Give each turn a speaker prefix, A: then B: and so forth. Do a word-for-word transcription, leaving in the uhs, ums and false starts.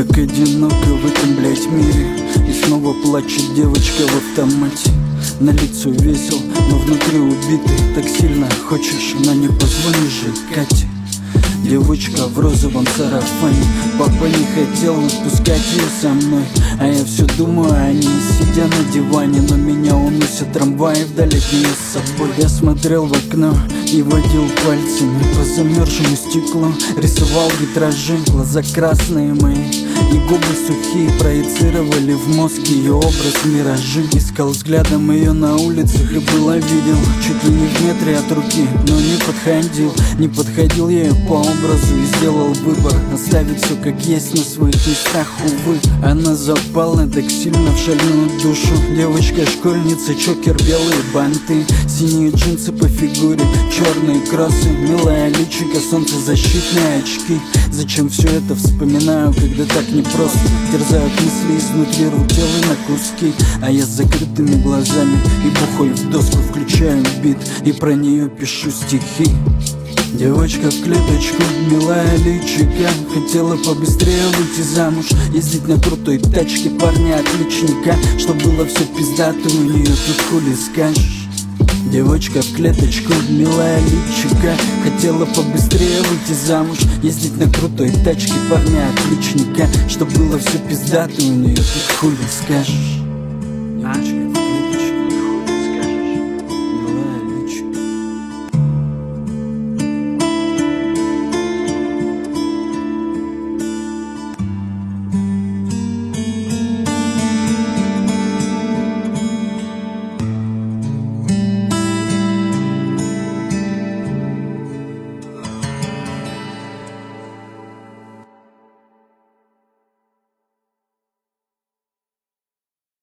A: Так одиноко в этом, блять, мире. И снова плачет девочка в автомате. На лицо весел, но внутри убитый. Так сильно хочешь, но не позвонишь же Кате. Девочка в розовом сарафане. Папа не хотел отпускать ее со мной, а я все думаю о ней, сидя на диване. Но меня уносят трамваи вдали от нее с собой. Я смотрел в окно и водил пальцами по замерзшему стеклу. Рисовал витражи, глаза красные мои и губы сухие проецировали в мозг ее образ миражи. Искал взглядом ее на улицах и было видел чуть ли не в метре от руки, но не подходил. Не подходил я ее по образу и сделал выбор оставить все как есть на своих местах, увы. Она запала так сильно в шальную душу. Девочка-школьница, чокер, белые банты, синие джинсы по фигуре, черные кроссы, милая личико, солнцезащитные очки. Зачем все это вспоминаю, когда так непросто? Терзают мысли изнутри, рвут тело на куски. А я с закрытыми глазами и бухой в доску включаю бит и про нее пишу стихи. Девочка в клеточку, милая личика, хотела побыстрее выйти замуж, ездить на крутой тачке, парня отличника. Что было все пиздато, у нее тут хули скажешь. Девочка в клеточку, милая личика, хотела побыстрее выйти замуж, ездить на крутой тачке, парня отличника. Что было все пиздато, у нее тут хули скажешь. Девочка.